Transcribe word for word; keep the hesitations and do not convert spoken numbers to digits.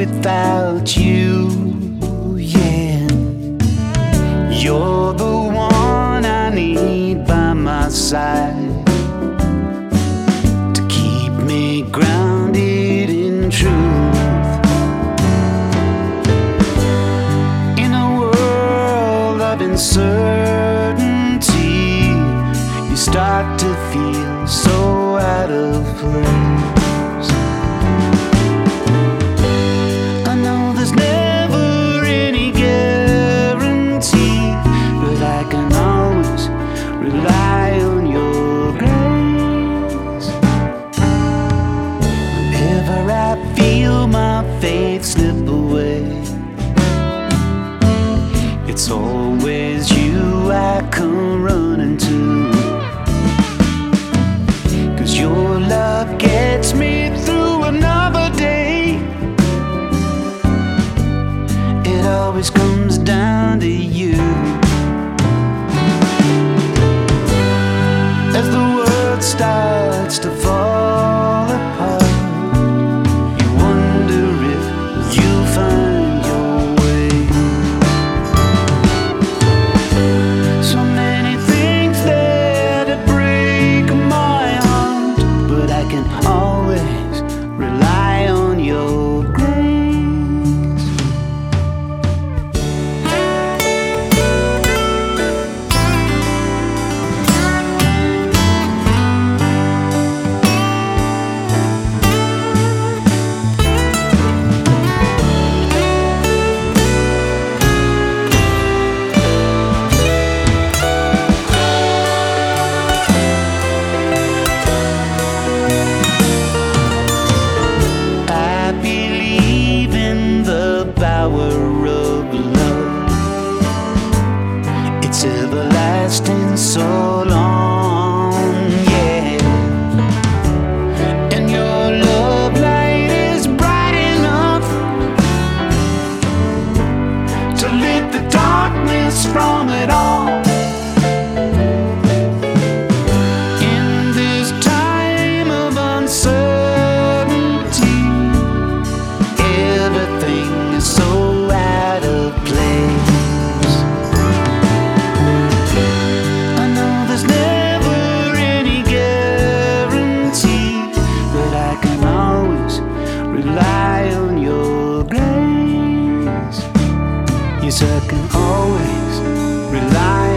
without you, yeah. You're the one I need by my side to keep me grounded in truth. In a world of uncertainty, you start to feel so out of place. Rely on your grace. Whenever I feel my faith slip away, it's always you I come running to. 'Cause your love gets me through another day. It always comes down to you. As the world starts to fall apart, you wonder if you'll find your way. So many things there to break my heart, but I can always rely on your grace. Power of love, it's everlasting so long, yeah. And your love light is bright enough to lit the darkness from it all. In this time of uncertainty, everything is so out of place. I know there's never any guarantee, but I can always rely on your grace. Yes, I can always rely